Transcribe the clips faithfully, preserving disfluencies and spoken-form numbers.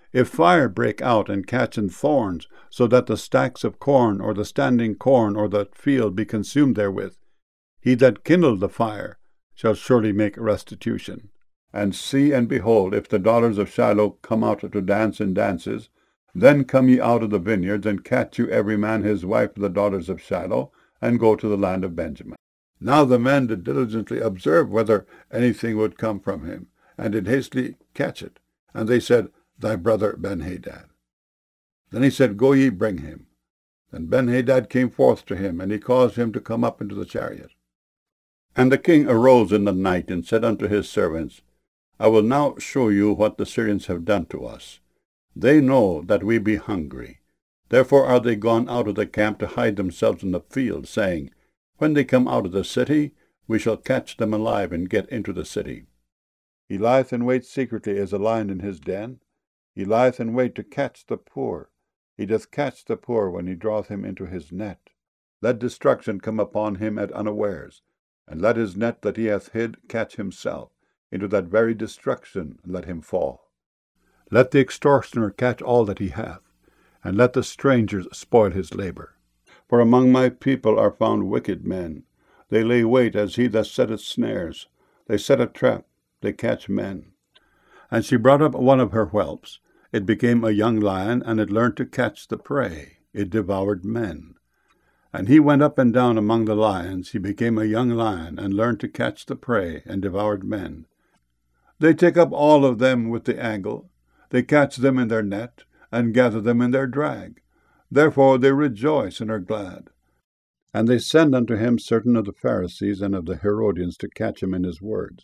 If fire break out and catch in thorns, so that the stacks of corn or the standing corn or the field be consumed therewith, he that kindled the fire shall surely make restitution. And see and behold, if the daughters of Shiloh come out to dance in dances, then come ye out of the vineyards, and catch you every man his wife of the daughters of Shiloh, and go to the land of Benjamin. Now the men did diligently observe whether anything would come from him, and did hastily catch it. And they said, Thy brother Benhadad. Then he said, Go ye, bring him. Then Benhadad came forth to him, and he caused him to come up into the chariot. And the king arose in the night, and said unto his servants, I will now show you what the Syrians have done to us. They know that we be hungry. Therefore are they gone out of the camp to hide themselves in the field, saying, When they come out of the city, we shall catch them alive and get into the city. He lieth in wait secretly as a lion in his den. He lieth in wait to catch the poor. He doth catch the poor when he draweth him into his net. Let destruction come upon him at unawares, and let his net that he hath hid catch himself. Into that very destruction let him fall. Let the extortioner catch all that he hath, and let the strangers spoil his labor. For among my people are found wicked men. They lay wait as he that setteth snares. They set a trap, they catch men. And she brought up one of her whelps. It became a young lion, and it learned to catch the prey. It devoured men. And he went up and down among the lions. He became a young lion, and learned to catch the prey, and devoured men. They take up all of them with the angle. They catch them in their net, and gather them in their drag. Therefore they rejoice and are glad. And they send unto him certain of the Pharisees and of the Herodians to catch him in his words.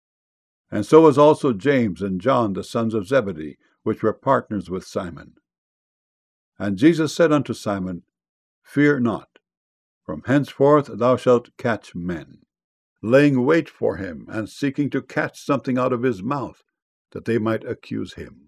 And so was also James and John, the sons of Zebedee, which were partners with Simon. And Jesus said unto Simon, Fear not, from henceforth thou shalt catch men, laying wait for him, and seeking to catch something out of his mouth, that they might accuse him.